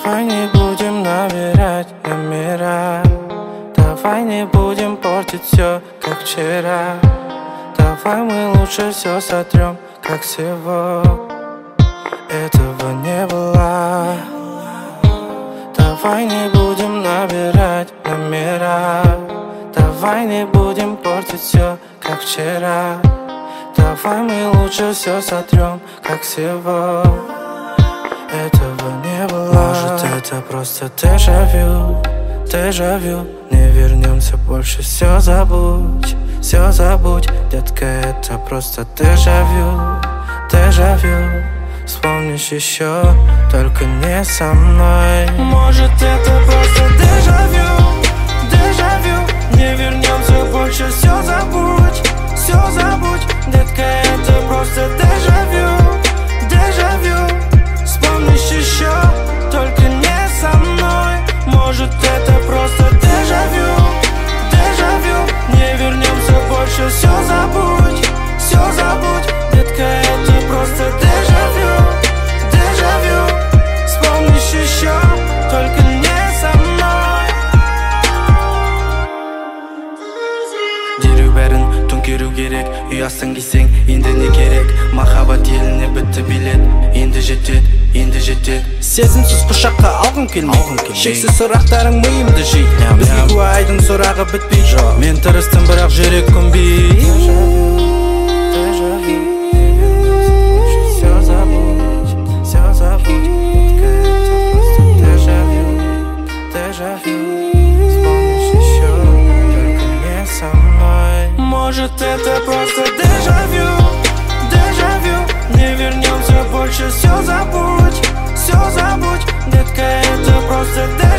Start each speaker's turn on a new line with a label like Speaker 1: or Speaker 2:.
Speaker 1: Давай не будем набирать номера, давай не будем портить все, как вчера. Давай мы лучше все сотрем, как всего этого не было. Давай не будем набирать номера, давай не будем портить все, как вчера. Давай мы лучше все сотрем, как всего этого не было. Может, это просто дежавю, дежавю. Не вернемся больше, все забудь, детка, это просто дежавю, дежавю. Вспомнишь еще, только не со мной. Может, это просто дежавю, дежавю. Не вернемся больше, все забудь, детка, это просто дежавю, дежавю. Вспомнишь еще, только не со мной. Может, это просто дежавю, дежавю. Не вернемся больше, все забудь, детка, это просто дежавю, дежавю. Вспомнишь еще, только не со мной. Дереу бәрін төңкеру керек. Үй астын кисең, енді не керек? Махаббат еліне бітті билет. Енді жетет. Сезімсіз құшаққа алғым келмей, шексіз сұрақтарың миымды жей. Бізге куәйдің сұрағы бітпей. Мен тырыстым, бірақ жүрек көнбей. Все забудь, дежавю. Вспомнишь еще, только не со мной. Может, это просто дежавю, дежавю. Не вернемся больше, все забудь, детка, это просто дежавю.